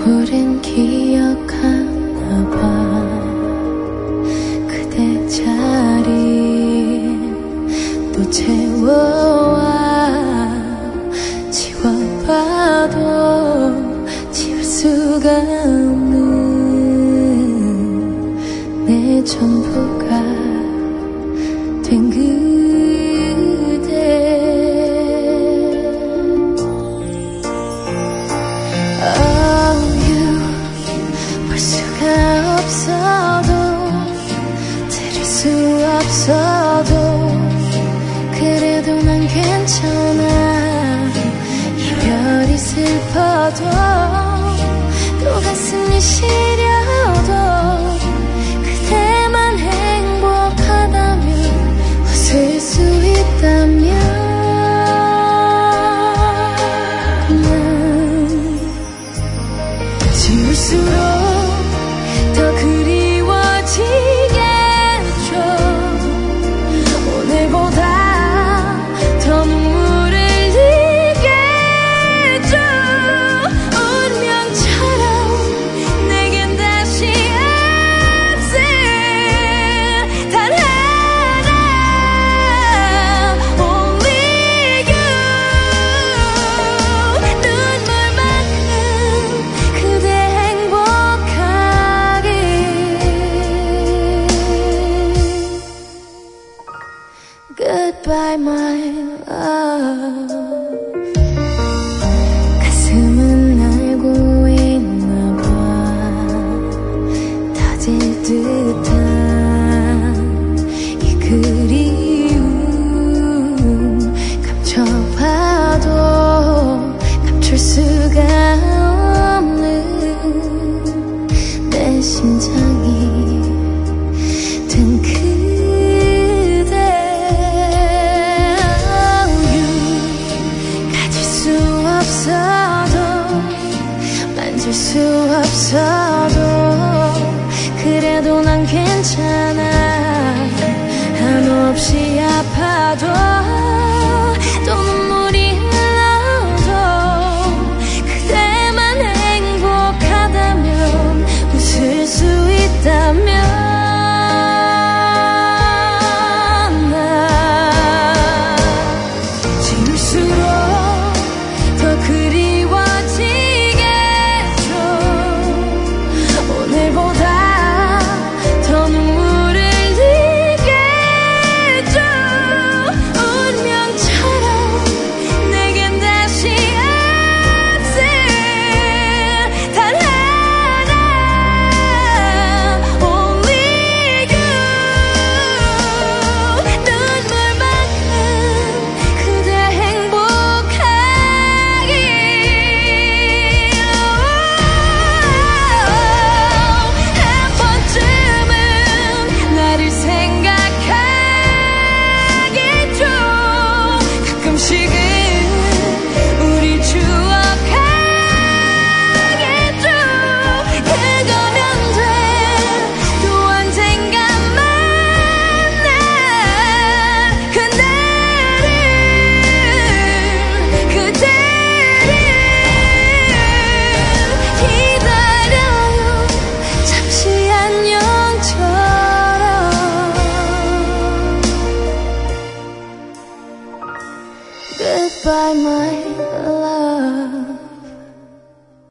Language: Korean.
우린 기억하나 봐. 그대 자리 또 채워와. 지워봐도 지울 수가 없는 내 전부가 된 그대. 볼 수가 없어도 들을 수 없어도 그래도 난 괜찮아. 이별이 슬퍼도 또 가슴이 시려도 그대만 행복하다면 웃을 수 있다면 지울수록 더 그리워지겠죠. 오늘보다 더 눈물을 흘리겠죠. 운명처럼 내겐 다시 없을 단 하나 Only you. 눈물만큼 그대 행복하길. Goodbye my love. 가슴은 알고 있나 봐. 터질 듯한 이 그리움 감춰봐도 감출 수가 없는 내 심장이 된 그대. 가질 수 없어도 만질 수 없어도 그래도 난 괜찮아. 한없이 아파도 또 눈물이 흘러도 그대만 행복하다면 웃을 수 있다면 지울수록 더 그리워지겠죠. 오늘보다 더 눈물을 흘리겠죠. 운명처럼 내겐 다시 없을 단 하나 Only you. 눈물만큼 그대 행복하길. 한 번쯤은 나를 생각하겠죠. 가끔씩은 우리 추억하겠죠. 그거면 돼. 또 언젠가 만날 그대를 기다려요. 잠시 안녕처럼. Goodbye my love.